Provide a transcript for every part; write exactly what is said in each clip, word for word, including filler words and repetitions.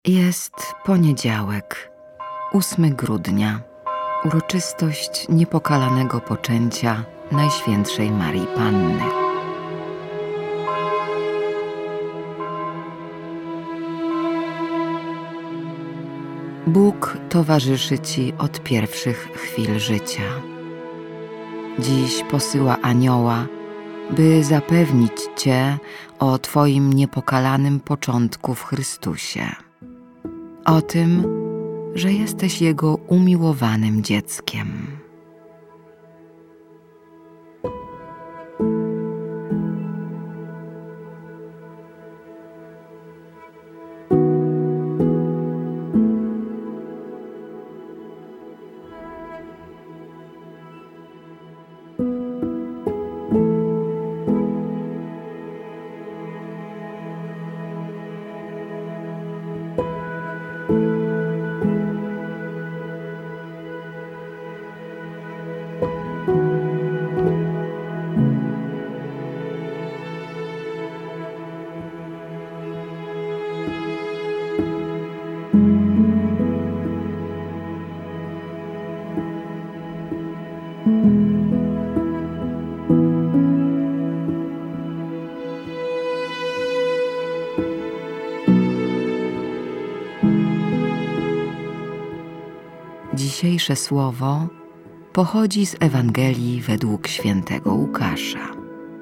Jest poniedziałek, ósmego grudnia, uroczystość niepokalanego poczęcia Najświętszej Maryi Panny. Bóg towarzyszy Ci od pierwszych chwil życia. Dziś posyła anioła, by zapewnić Cię o Twoim niepokalanym początku w Chrystusie. O tym, że jesteś Jego umiłowanym dzieckiem. Dzisiejsze słowo pochodzi z Ewangelii według świętego Łukasza.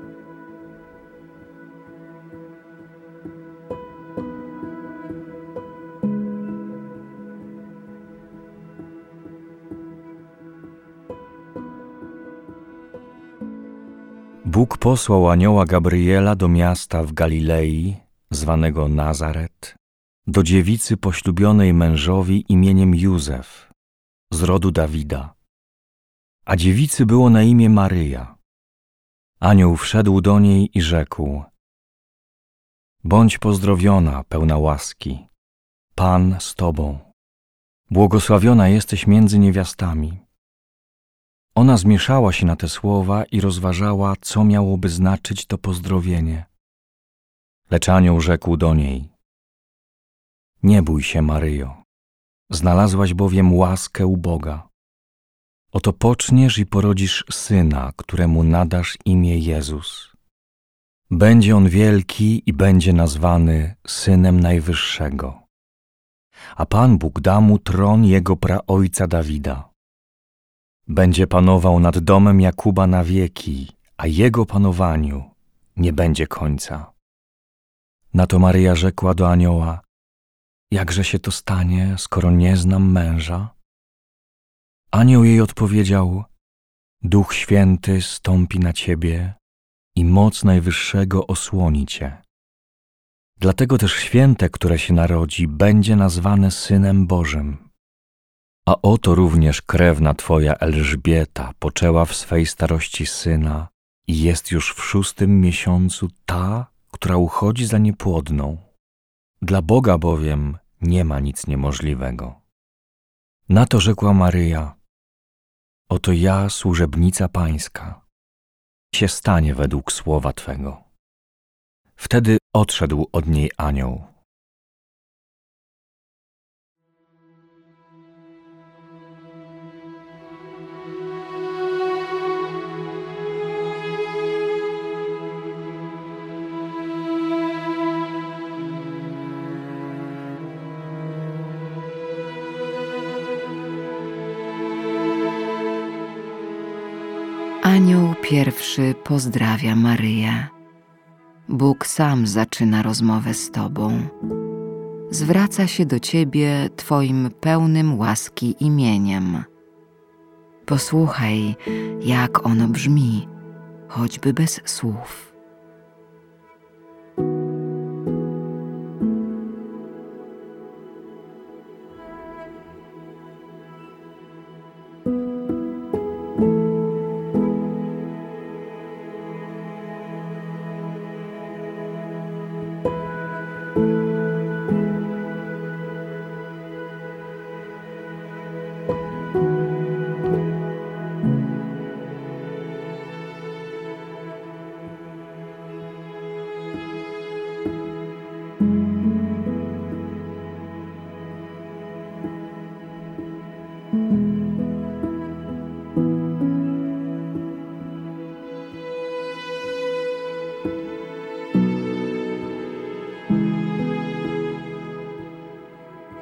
Bóg posłał anioła Gabriela do miasta w Galilei, zwanego Nazaret, do dziewicy poślubionej mężowi imieniem Józef, z rodu Dawida. A dziewicy było na imię Maryja. Anioł wszedł do niej i rzekł: Bądź pozdrowiona, pełna łaski, Pan z Tobą. Błogosławiona jesteś między niewiastami. Ona zmieszała się na te słowa i rozważała, co miałoby znaczyć to pozdrowienie. Lecz anioł rzekł do niej: Nie bój się, Maryjo, znalazłaś bowiem łaskę u Boga. Oto poczniesz i porodzisz syna, któremu nadasz imię Jezus. Będzie on wielki i będzie nazwany Synem Najwyższego. A Pan Bóg da mu tron jego praojca Dawida. Będzie panował nad domem Jakuba na wieki, a jego panowaniu nie będzie końca. Na to Maryja rzekła do anioła: Jakże się to stanie, skoro nie znam męża? Anioł jej odpowiedział: Duch Święty stąpi na ciebie i moc Najwyższego osłoni cię. Dlatego też święte, które się narodzi, będzie nazwane Synem Bożym. A oto również krewna twoja Elżbieta poczęła w swej starości syna i jest już w szóstym miesiącu ta, która uchodzi za niepłodną. Dla Boga bowiem nie ma nic niemożliwego. Na to rzekła Maryja: Oto ja, służebnica Pańska, się stanie według słowa Twego. Wtedy odszedł od niej anioł. Anioł pierwszy pozdrawia Maryję. Bóg sam zaczyna rozmowę z Tobą. Zwraca się do Ciebie Twoim pełnym łaski imieniem. Posłuchaj, jak ono brzmi, choćby bez słów.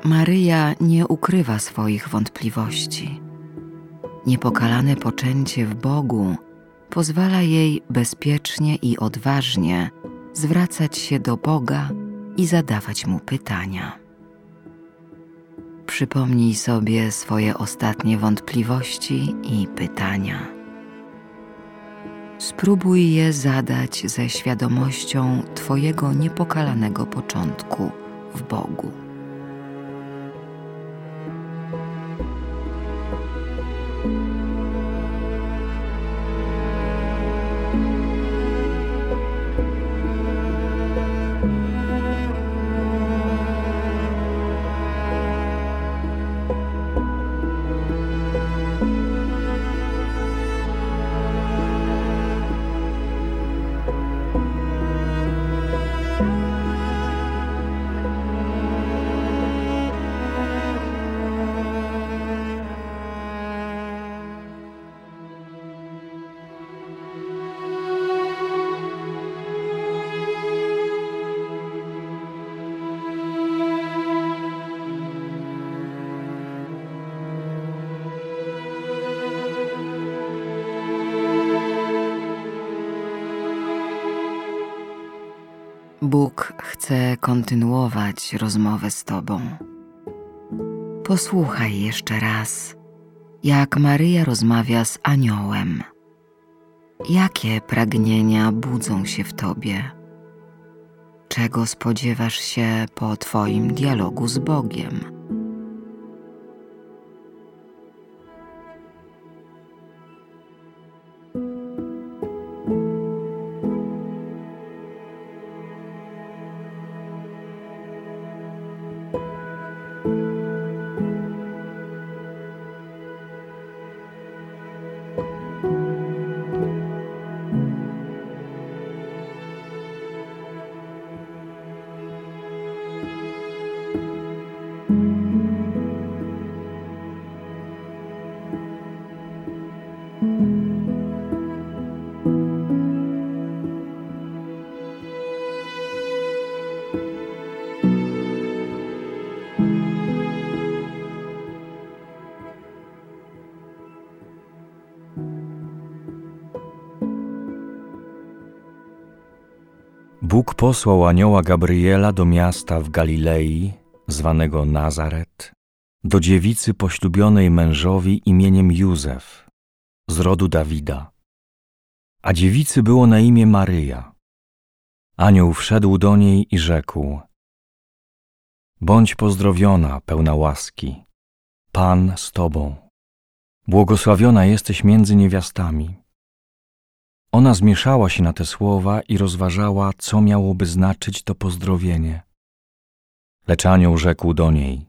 Maryja nie ukrywa swoich wątpliwości. Niepokalane poczęcie w Bogu pozwala jej bezpiecznie i odważnie zwracać się do Boga i zadawać Mu pytania. Przypomnij sobie swoje ostatnie wątpliwości i pytania. Spróbuj je zadać ze świadomością Twojego niepokalanego początku w Bogu. Bóg chce kontynuować rozmowę z Tobą. Posłuchaj jeszcze raz, jak Maryja rozmawia z aniołem. Jakie pragnienia budzą się w Tobie? Czego spodziewasz się po Twoim dialogu z Bogiem? Bóg posłał anioła Gabriela do miasta w Galilei, zwanego Nazaret, do dziewicy poślubionej mężowi imieniem Józef, z rodu Dawida. A dziewicy było na imię Maryja. Anioł wszedł do niej i rzekł: Bądź pozdrowiona, pełna łaski, Pan z Tobą. Błogosławiona jesteś między niewiastami. Ona zmieszała się na te słowa i rozważała, co miałoby znaczyć to pozdrowienie. Lecz anioł rzekł do niej: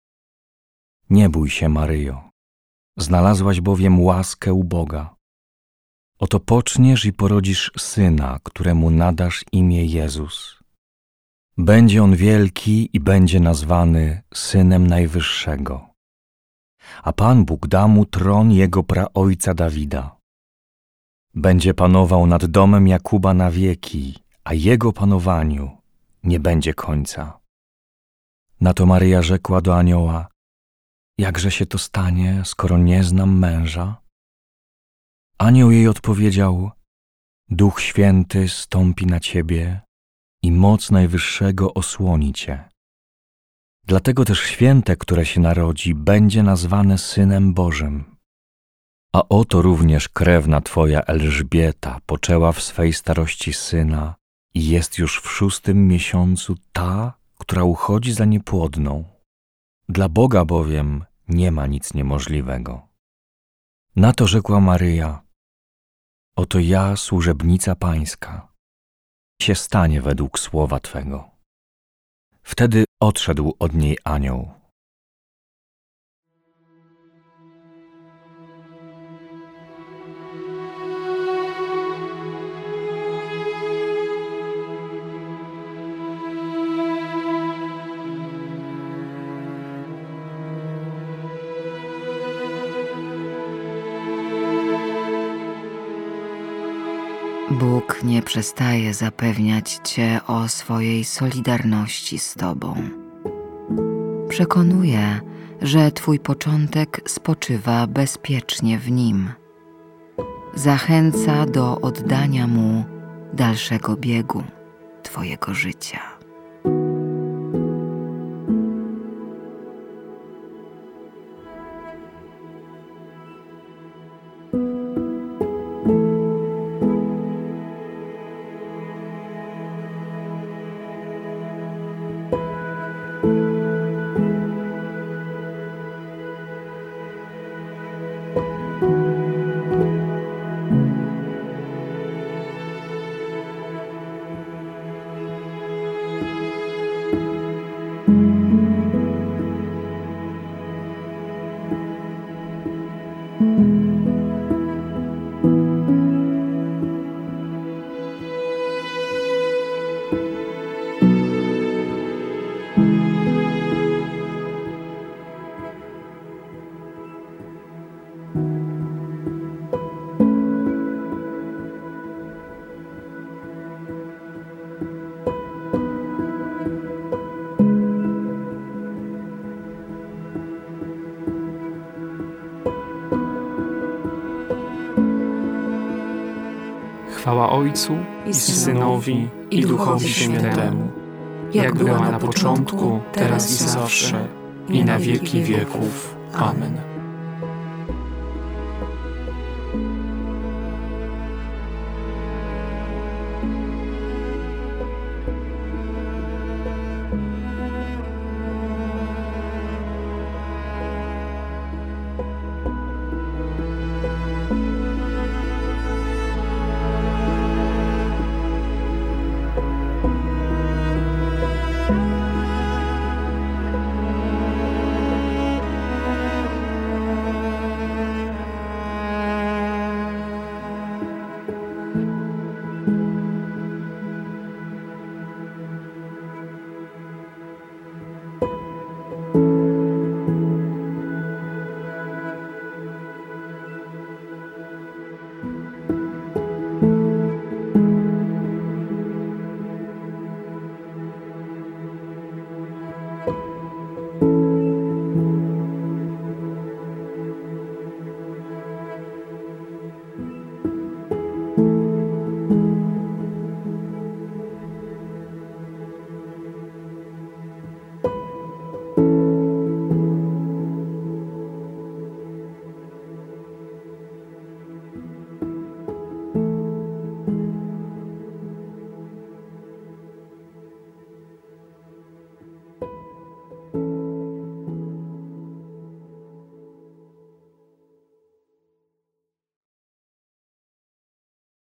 Nie bój się, Maryjo, znalazłaś bowiem łaskę u Boga. Oto poczniesz i porodzisz syna, któremu nadasz imię Jezus. Będzie on wielki i będzie nazwany Synem Najwyższego. A Pan Bóg da mu tron jego praojca Dawida. Będzie panował nad domem Jakuba na wieki, a jego panowaniu nie będzie końca. Na to Maryja rzekła do anioła: Jakże się to stanie, skoro nie znam męża? Anioł jej odpowiedział: Duch Święty stąpi na ciebie i moc Najwyższego osłoni cię. Dlatego też święte, które się narodzi, będzie nazwane Synem Bożym. A oto również krewna twoja Elżbieta poczęła w swej starości syna i jest już w szóstym miesiącu ta, która uchodzi za niepłodną. Dla Boga bowiem nie ma nic niemożliwego. Na to rzekła Maryja: Oto ja, służebnica Pańska, się stanie według słowa Twego. Wtedy odszedł od niej anioł. Bóg nie przestaje zapewniać Cię o swojej solidarności z Tobą. Przekonuje, że Twój początek spoczywa bezpiecznie w Nim. Zachęca do oddania Mu dalszego biegu Twojego życia. Chwała Ojcu i Synowi, i Duchowi Świętemu, jak była na początku, teraz i zawsze, i na wieki wieków. Amen.